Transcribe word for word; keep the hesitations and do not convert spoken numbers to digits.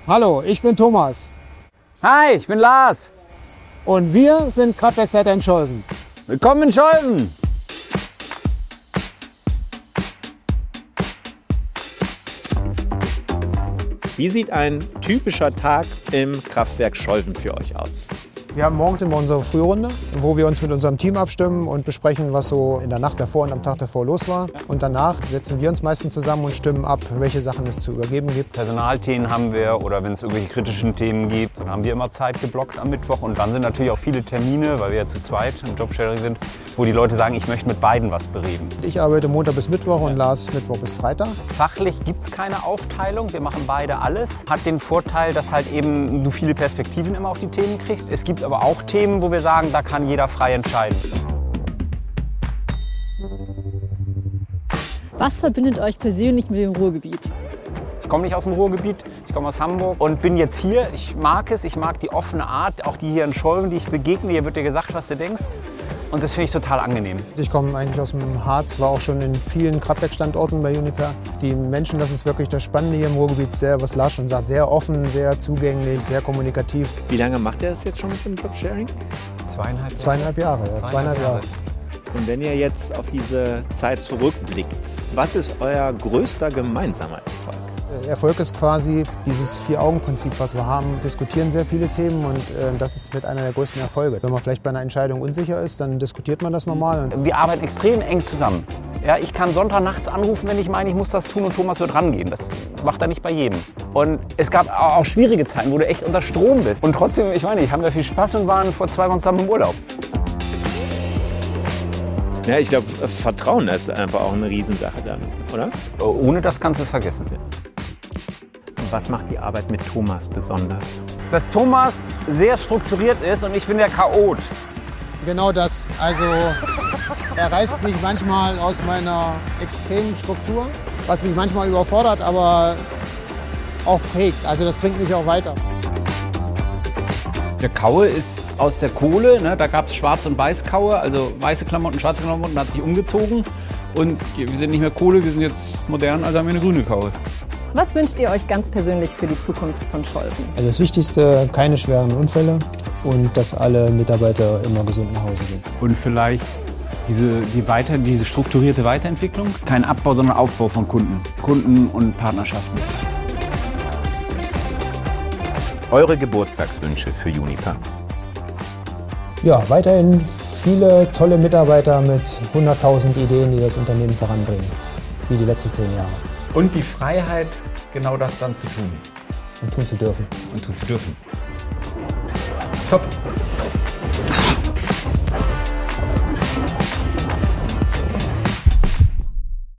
Hallo, ich bin Thomas. Hi, ich bin Lars. Und wir sind Kraftwerksleiter in Scholven. Willkommen in Scholven. Wie sieht ein typischer Tag im Kraftwerk Scholven für euch aus? Wir haben morgens immer unsere Frührunde, wo wir uns mit unserem Team abstimmen und besprechen, was so in der Nacht davor und am Tag davor los war. Und danach setzen wir uns meistens zusammen und stimmen ab, welche Sachen es zu übergeben gibt. Personalthemen haben wir oder wenn es irgendwelche kritischen Themen gibt, dann haben wir immer Zeit geblockt am Mittwoch. Und dann sind natürlich auch viele Termine, weil wir ja zu zweit im Jobsharing sind, wo die Leute sagen, ich möchte mit beiden was bereden. Ich arbeite Montag bis Mittwoch und Lars Mittwoch bis Freitag. Fachlich gibt es keine Aufteilung, wir machen beide alles. Hat den Vorteil, dass halt eben du viele Perspektiven immer auf die Themen kriegst. Es gibt aber auch Themen, wo wir sagen, da kann jeder frei entscheiden. Was verbindet euch persönlich mit dem Ruhrgebiet? Ich komme nicht aus dem Ruhrgebiet, ich komme aus Hamburg und bin jetzt hier. Ich mag es, ich mag die offene Art, auch die hier in Scholven, die ich begegne. Hier wird dir gesagt, was du denkst. Und das finde ich total angenehm. Ich komme eigentlich aus dem Harz, war auch schon in vielen Kraftwerkstandorten bei Uniper. Die Menschen, das ist wirklich das Spannende hier im Ruhrgebiet, sehr, was Lars schon sagt, sehr offen, sehr zugänglich, sehr kommunikativ. Wie lange macht ihr das jetzt schon mit dem Jobsharing? Zweieinhalb Jahre. Zweieinhalb Jahre, ja, zweieinhalb, zweieinhalb Jahre. Jahre. Und wenn ihr jetzt auf diese Zeit zurückblickt, was ist euer größter gemeinsamer Erfolg? Erfolg ist quasi dieses Vier-Augen-Prinzip, was wir haben. Diskutieren sehr viele Themen und äh, das ist mit einer der größten Erfolge. Wenn man vielleicht bei einer Entscheidung unsicher ist, dann diskutiert man das normal. Wir arbeiten extrem eng zusammen. Ja, ich kann Sonntagnachts anrufen, wenn ich meine, ich muss das tun und Thomas wird rangehen. Das macht er nicht bei jedem. Und es gab auch schwierige Zeiten, wo du echt unter Strom bist. Und trotzdem, ich meine, ich haben da viel Spaß und waren vor zwei Wochen zusammen im Urlaub. Ja, ich glaube, Vertrauen ist einfach auch eine Riesensache dann, oder? Ohne das kannst du es vergessen. Was macht die Arbeit mit Thomas besonders? Dass Thomas sehr strukturiert ist und ich bin der Chaot. Genau das. Also er reißt mich manchmal aus meiner extremen Struktur, was mich manchmal überfordert, aber auch prägt. Also das bringt mich auch weiter. Der Kaue ist aus der Kohle, ne? Da gab es Schwarz- und Weiß-Kaue, also weiße Klamotten, schwarze Klamotten, hat sich umgezogen. Und wir sind nicht mehr Kohle, wir sind jetzt modern, also haben wir eine grüne Kaue. Was wünscht ihr euch ganz persönlich für die Zukunft von Scholven? Also das Wichtigste, keine schweren Unfälle und dass alle Mitarbeiter immer gesund nach Hause gehen. Und vielleicht diese, die weiter, diese strukturierte Weiterentwicklung, kein Abbau, sondern Aufbau von Kunden, Kunden und Partnerschaften. Eure Geburtstagswünsche für Uniper? Ja, weiterhin viele tolle Mitarbeiter mit hunderttausend Ideen, die das Unternehmen voranbringen, wie die letzten zehn Jahre. Und die Freiheit, genau das dann zu tun. Und tun zu dürfen. Und tun zu dürfen. Top.